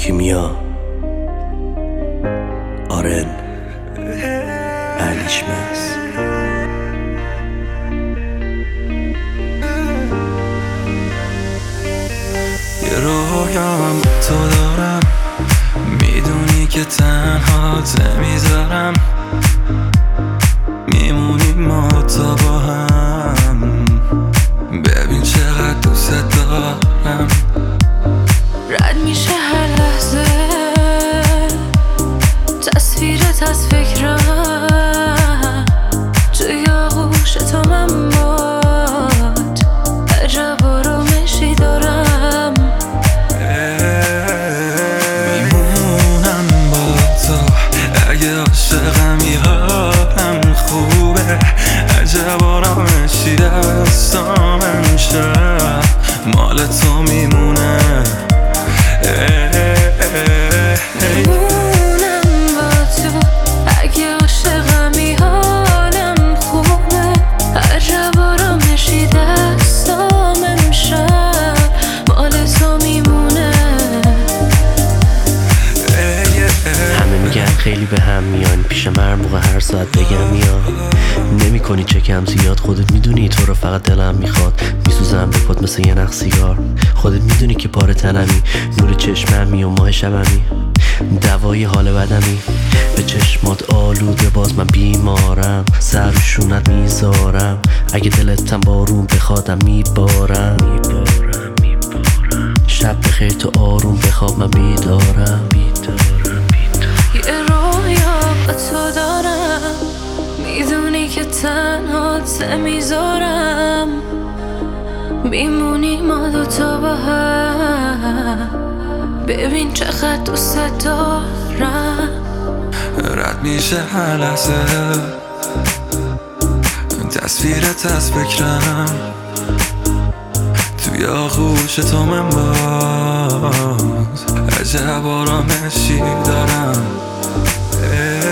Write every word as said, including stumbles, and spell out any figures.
کیمیا آرن علیشمس یه رویام تو دارم، میدونی که تنهات نمیذارم، میمونیم ما تا با هم، ببین چقدر دوست دارم. رد میشه هر لحظه تصویرت از فکرم، توی آغوش تو من باد عجب آرامشی دارم. میمونم با تو اگه عاشقمی حالم خوبه، عجب آرامشی دستام امشب مال تو میمونه. میمونم با تو اگه عاشقمی حالم خوبه، عجب آرامشی دستام امشب مال تو میمونه. همه میگن خیلی به هم میان، پیشم هر موقع هر ساعت بگم یا نمی کنی چکم زیاد. خودت میدونی تو رو فقط دلم میخواد، میسوزم به پات مثل یه نخ سیگار. خودت میدونی که پاره تنمی، نور چشممی و ماه شبمی، دوای حال بدمی. به چشمات آلوده باز من بیمارم، سر و شونت میذارم، اگه دلتم بارون بخوادم میبارم. شب بخیر تو آروم بخواب من بیدارم. یه رویا با تو دارم، میدونی که تنهات نمیذارم، میمونی ما دوتا با هم، ببین چقدر دوست دارم. رد میشه هر لحظه تصویرت از فکرم، توی آغوش تو من باز عجب آرامشی دارم.